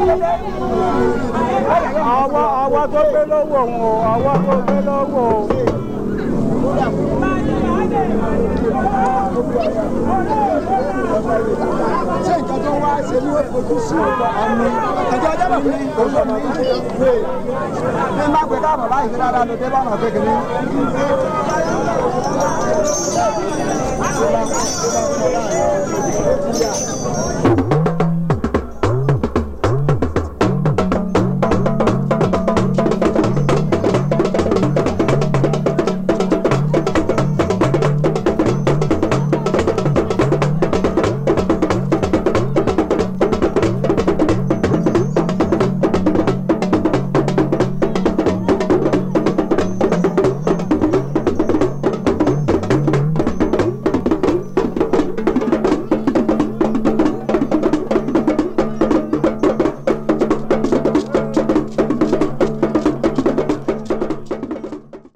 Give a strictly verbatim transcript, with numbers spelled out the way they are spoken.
àwa àwa tó gbé lọ́wọ́ wọn o àwa tó gbé lọ́wọ́ o. ṣé nǹkan tó wá ṣe ní ojú sí ọ̀pọ̀ ọ̀nì ẹ̀jẹ̀ ọjọ́ bọ̀ fún mi ojú ọ̀nì ìwé ní má gbé káàbọ̀ báyìí kí dáadáa ló dé bọ́nà kékeré. Thank you.